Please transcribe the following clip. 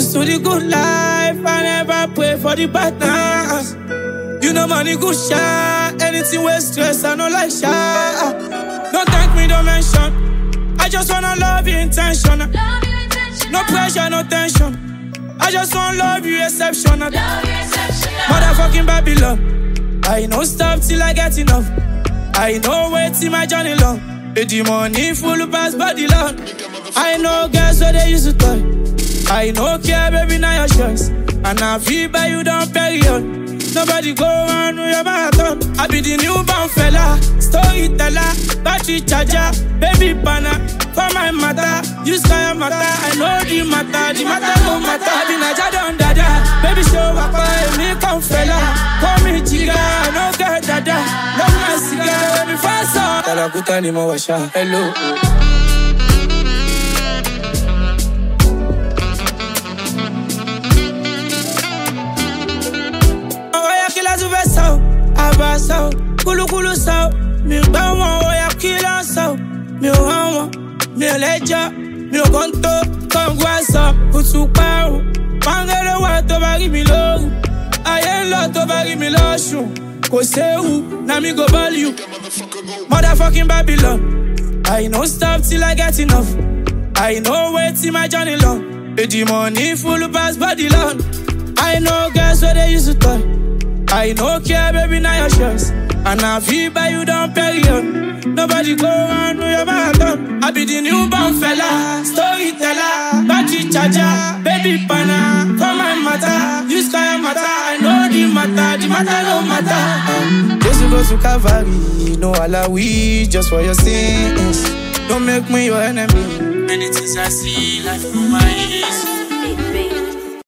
used to the good life, I never pray for the bad times. You know money good shot, anything with stress, I no like shot. Don't thank me, don't mention. I just wanna love you intentional. No pressure, no tension. I just wanna love you exceptional. Motherfucking Babylon. I no stop till I get enough. I know wait till my journey long. The money full pass body long. I know girls where they used to toy. I know care baby now your choice. And I feel by you down period. Nobody go on with your marathon. I be the newborn fella, storyteller, battery charger, baby banner. For my mother, you sky matter. I know the matter no matter. I be Naja don dada, baby show up, me come fella. Call me chica, no girl dada. Love my cigar, baby fast on. Talakuta ni mo washa, hello. Abaso, kulu sao, mi bawa oya kila sao, mi hawa, mi leja, mi konto, kongwasa, kutsupao, pangere wa to bari mi lo, ayen lo to bari mi lo shu, koseu, na mi go value, motherfucking Babylon. I no stop till I get enough. I know wait till my journey long. The money full pass body long. I know girls where they used to toy. I know care, baby, now your choice. And I feel by you down period. Nobody go on with your marathon. I be the newborn fella, storyteller, battery charger, baby banner. For my matter, you sky matter. I know the matter no matter. Just to go to Calvary, no alawi, just for your sins. Don't make me your enemy. Many things I see, life through my eyes.